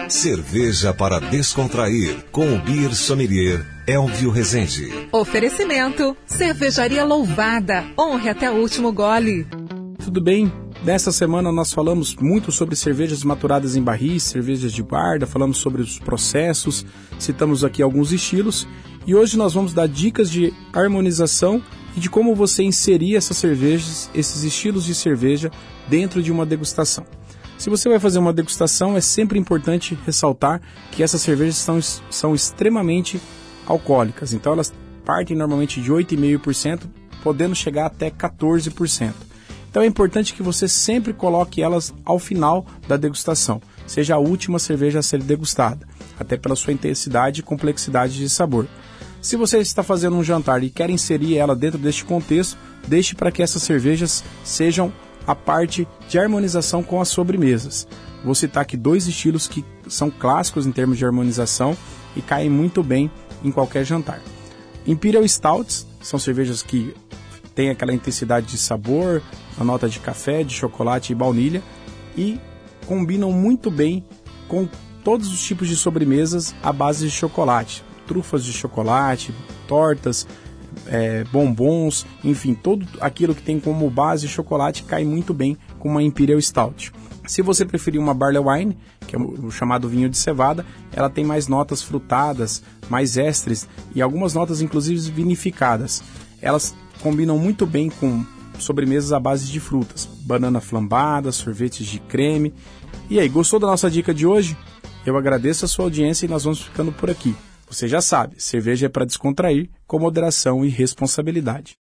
Cerveja para descontrair, com o Beer Sommelier Elvio Rezende. Oferecimento, Cervejaria Louvada, honre até o último gole. Tudo bem? Nesta semana nós falamos muito sobre cervejas maturadas em barris, cervejas de guarda, falamos sobre os processos, citamos aqui alguns estilos e hoje nós vamos dar dicas de harmonização e de como você inserir essas cervejas, esses estilos de cerveja dentro de uma degustação. Se você vai fazer uma degustação, é sempre importante ressaltar que essas cervejas são extremamente alcoólicas, então elas partem normalmente de 8,5%, podendo chegar até 14%. Então é importante que você sempre coloque elas ao final da degustação, seja a última cerveja a ser degustada, até pela sua intensidade e complexidade de sabor. Se você está fazendo um jantar e quer inserir ela dentro deste contexto, deixe para que essas cervejas sejam a parte de harmonização com as sobremesas. Vou citar aqui dois estilos que são clássicos em termos de harmonização e caem muito bem em qualquer jantar. Imperial Stouts são cervejas que têm aquela intensidade de sabor, a nota de café, de chocolate e baunilha e combinam muito bem com todos os tipos de sobremesas à base de chocolate, trufas de chocolate, tortas, bombons, enfim, tudo aquilo que tem como base chocolate cai muito bem com uma Imperial Stout. Se você preferir uma Barley Wine, que é o chamado vinho de cevada, ela tem mais notas frutadas, mais estres e algumas notas inclusive vinificadas. Elas combinam muito bem com sobremesas à base de frutas, banana flambada, sorvetes de creme. E aí, gostou da nossa dica de hoje? Eu agradeço a sua audiência e nós vamos ficando por aqui. Você já sabe, cerveja é para descontrair, com moderação e responsabilidade.